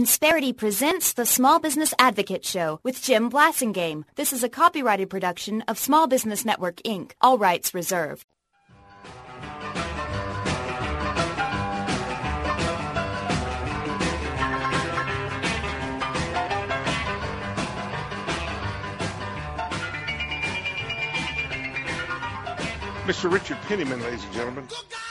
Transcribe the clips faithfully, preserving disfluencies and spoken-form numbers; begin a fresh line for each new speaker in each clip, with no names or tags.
Insperity presents the Small Business Advocate Show with Jim Blasingame. This is a copyrighted production of Small Business Network, Incorporated. All rights reserved.
Mister Richard Penniman, ladies and gentlemen.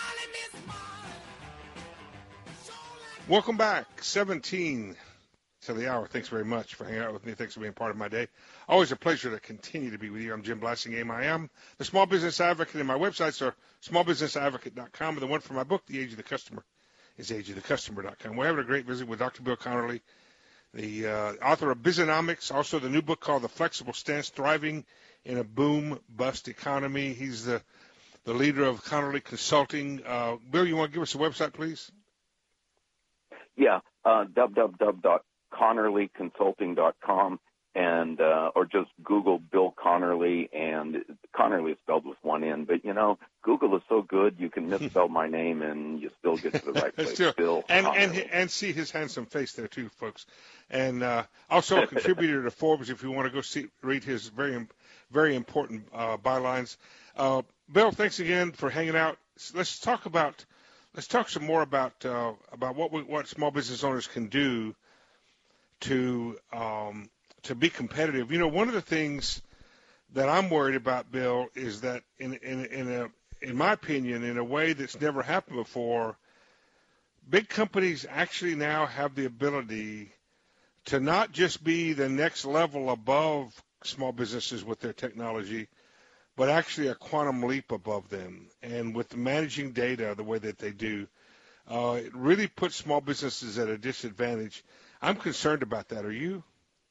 Welcome back. seventeen to the hour. Thanks very much for hanging out with me. Thanks for being part of my day. Always a pleasure to continue to be with you. I'm Jim Blasingame. I am the Small Business Advocate, and my websites are small business advocate dot com. And the one for my book, The Age of the Customer, is age of the customer dot com. We're having a great visit with Doctor Bill Connerly, the uh, author of Bizonomics, also the new book called The Flexible Stance, Thriving in a Boom-Bust Economy. He's the, the leader of Connerly Consulting. Uh, Bill, you want to give us a website, please?
Yeah, uh, w w w dot connerly consulting dot com, and uh, or just Google Bill Connerly, and Connerly is spelled with one N. But, you know, Google is so good, you can misspell my name and you still get to the right place.
Sure.
Bill
and,
and,
and see his handsome face there, too, folks. And uh, also a contributor to Forbes if you want to go see read his very, very important uh, bylines. Uh, Bill, thanks again for hanging out. Let's talk about let's talk some more about uh, about what we, what small business owners can do to um, to be competitive. You know, one of the things that I'm worried about, Bill, is that in in in a in my opinion, in a way that's never happened before, big companies actually now have the ability to not just be the next level above small businesses with their technology, but actually a quantum leap above them. And with managing data the way that they do, uh, it really puts small businesses at a disadvantage. I'm concerned about that. Are you?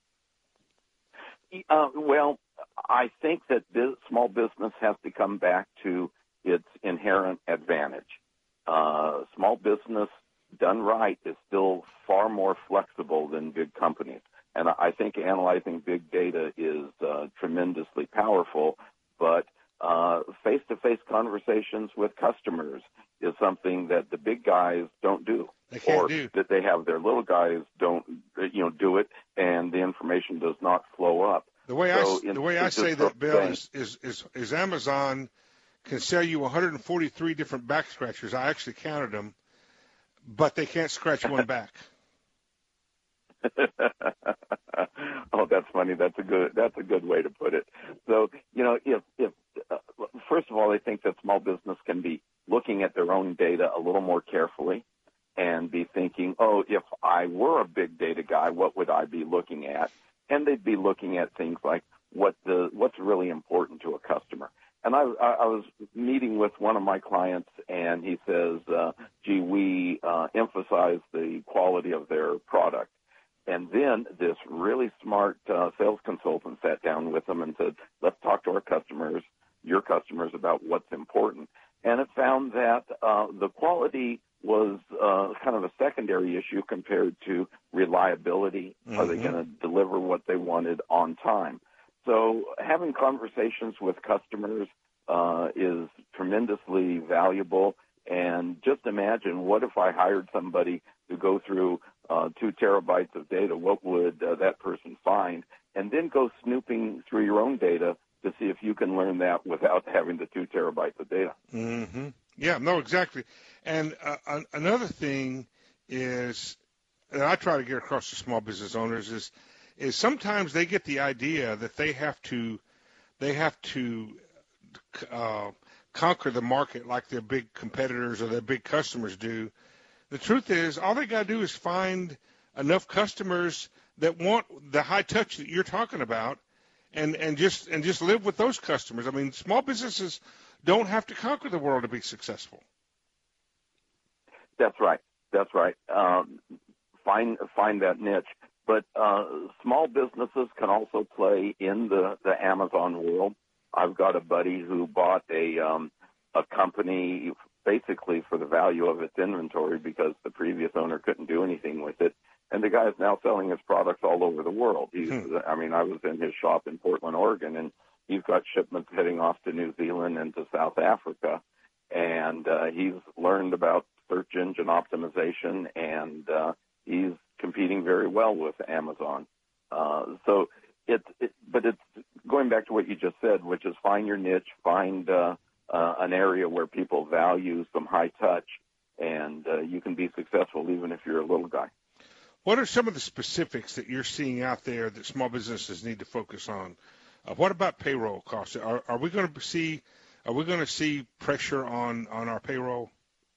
Uh, well, I think that this small business has to come back to its inherent advantage. Uh, small business done right is still far more flexible than big companies. And I think analyzing big data is uh, tremendously powerful, but uh, face-to-face conversations with customers is something that the big guys don't do.
They can't
or
do.
that they have their little guys don't, you know, do it, and the information does not flow up.
The way
so
I the way I say that, Bill, is, is is is Amazon can sell you one hundred forty-three different back scratchers. I actually counted them, but they can't scratch one back.
Oh, that's funny. That's a good. That's a good way to put it. So, you know, if if uh, first of all, I think that small business can be looking at their own data a little more carefully, and be thinking, oh, if I were a big data guy, what would I be looking at? And they'd be looking at things like what the what's really important to a customer. And I, I was meeting with one of my clients, and he says, uh, gee, we uh, emphasize the quality of their product. And then this really smart uh, sales consultant sat down with them and said, let's talk to our customers, your customers, about what's important. And it found that uh, the quality was uh, kind of a secondary issue compared to reliability. Mm-hmm. Are they going to deliver what they wanted on time? So having conversations with customers uh, is tremendously valuable. And just imagine, what if I hired somebody to go through uh, two terabytes of data? What would uh, that person find? And then go snooping through your own data to see if you can learn that without having the two terabytes of data.
Mm-hmm. Yeah, no, exactly. And uh, another thing is that I try to get across to small business owners is is sometimes they get the idea that they have to they have to uh, conquer the market like their big competitors or their big customers do. The truth is, all they got to do is find enough customers that want the high touch that you're talking about, and, and just and just live with those customers. I mean, small businesses don't have to conquer the world to be successful.
That's right. That's right. Um, find find that niche. But uh, small businesses can also play in the, the Amazon world. I've got a buddy who bought a um, a company basically for the value of its inventory because the previous owner couldn't do anything with it. And the guy is now selling his products all over the world. He's, hmm. I mean, I was in his shop in Portland, Oregon, and he's got shipments heading off to New Zealand and to South Africa. And uh, he's learned about search engine optimization, and uh, he's competing very well with Amazon. Uh, so it's, it, but it's going back to what you just said, which is find your niche, find uh, uh, an area where people value some high touch, and uh, you can be successful even if you're a little guy.
What are some of the specifics that you're seeing out there that small businesses need to focus on? Uh, what about payroll costs? Are, are we going to see are we going to see pressure on, on our payroll?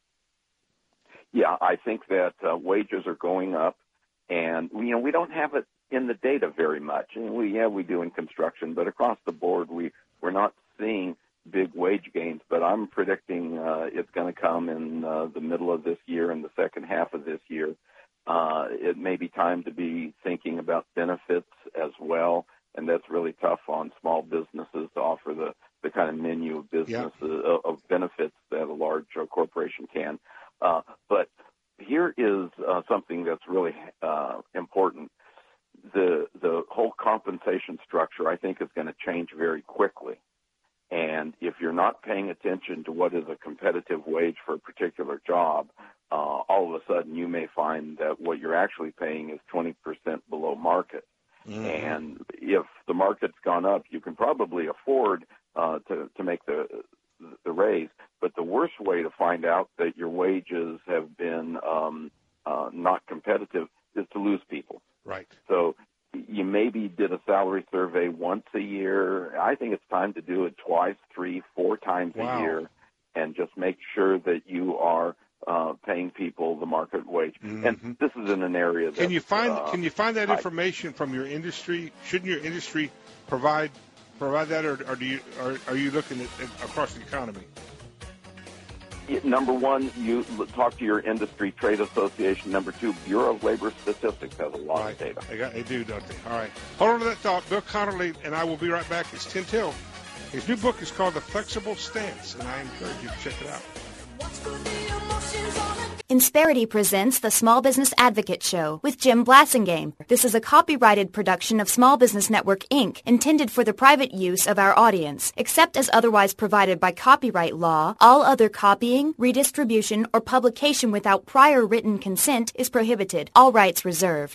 Yeah, I think that uh, wages are going up, and you know we don't have it in the data very much. And we yeah we do in construction, but across the board we we're not seeing big wage gains. But I'm predicting uh, it's going to come in uh, the middle of this year and the second half of this year. Uh, it may be time to be thinking about benefits as well, and that's really tough on small businesses to offer the, the kind of menu of business yeah. uh, of benefits that a large uh, corporation can. Uh, but here is uh, something that's really uh, important. The the whole compensation structure, I think, is going to change very quickly. And if you're not paying attention to what is a competitive wage for a particular job, uh, all of a sudden you may find that what you're actually paying is twenty percent below market. Mm-hmm. And if the market's gone up, you can probably afford uh, to, to make the the raise. But the worst way to find out that your wages have been um, uh, not competitive is to lose people.
Right.
So you maybe did a salary survey once a year. I think it's time to do it twice, three, four times wow. a year, and just make sure that you are uh, paying people the market wage. Mm-hmm. And this is in an area that
can you find
uh,
can you find that
I,
information from your industry? Shouldn't your industry provide provide that, or, or do you or are you looking at, at across the economy?
Number one, you talk to your industry trade association. Number two, Bureau of Labor Statistics has a lot
right.
of data.
They, got, they do, don't they? All right. Hold on to that thought. Bill Conerly and I will be right back. It's Tim Till. His new book is called The Flexible Stance, and I encourage you to check it out.
Insperity presents the Small Business Advocate Show with Jim Blasingame. This is a copyrighted production of Small Business Network, Incorporated, intended for the private use of our audience. Except as otherwise provided by copyright law, all other copying, redistribution, or publication without prior written consent is prohibited. All rights reserved.